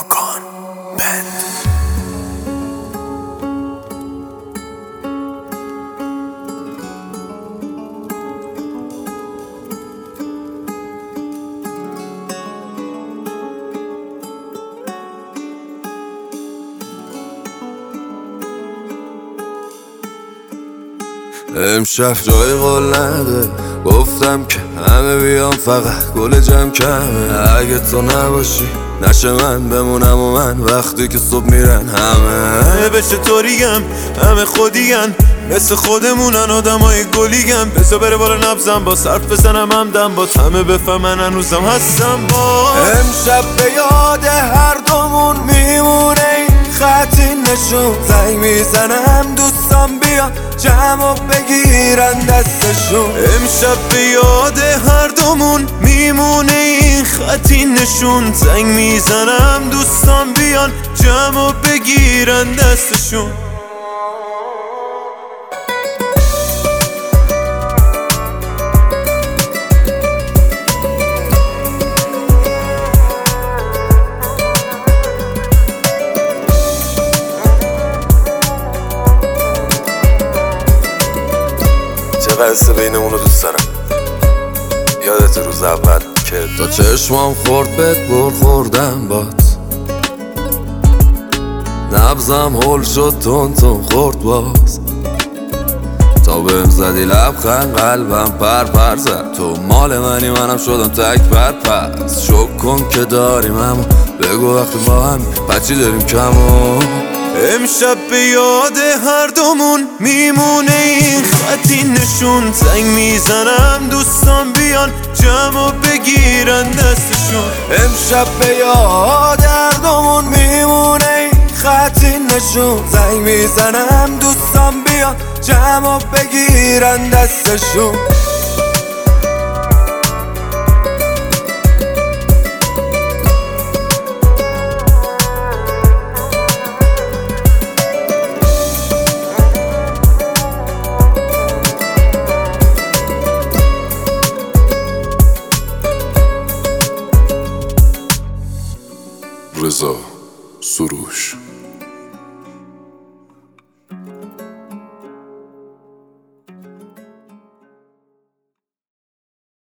ماکان بند. امشب جای قول نده، گفتم که همه بیام فقط گل جمع کمه. اگه تو نباشی نشه من بمونم و من وقتی که صبح میرن همه بشه طوریم، همه خودیگن مثل خودمونن، آدمای گلیگن. بذار بره بالا نبزم با صرف بزنم همدم با همه بفهمن هنوزم هستم با. امشب به یاد هر دومون میمونه این خطی نشون. زنگ میزنم دوستان بیان جمع و بگیرن دستشون. امشب به یاد هر دومون میمونه این خطی نشون. زنگ میزنم دوستان بیان جمع و بگیرن دستشون. چه قصه بین اونو دوست دارم. یادت روز اول که تا چشمام خورد بهت خوردم بات. نبزم هول شد تون خورد باز. تا بهم زدی لبخند قلبم پر زد. تو مال منی منم شدم تک پس شک کن که داریم اما بگو وقتی با هم بچی داریم کمو. امشب به یاد هر دومون میمونه این خطی نشون. زنگ میزنم دوستان بیان جمع و بگیرن دستشون. امشب به یاد هر دومون میمونه این خطی نشون. زنگ میزنم دوستان بیان جمع و بگیرن دستشون. رضا سروش.